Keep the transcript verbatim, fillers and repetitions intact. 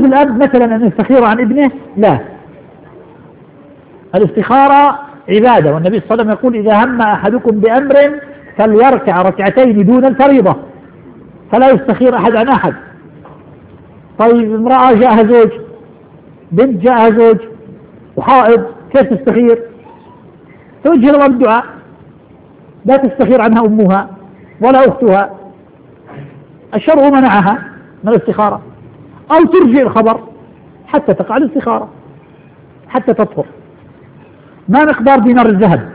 يجوز الأب مثلا أن يستخير عن ابنه؟ لا، الاستخارة عبادة، والنبي صلى الله عليه وسلم يقول إذا هم أحدكم بأمر فليركع ركعتين دون الفريضة، فلا يستخير أحد عن أحد. طيب امرأة جاءها زوج، بنت جاءها زوج وحائض، كيف تستخير؟ توجه لها بالدعاء، لا تستخير عنها أمها ولا أختها، الشرع منعها من الاستخارة، أو ترجع الخبر حتى تقع الاستخارة حتى تطهر. ما مقدار دينار الذهب؟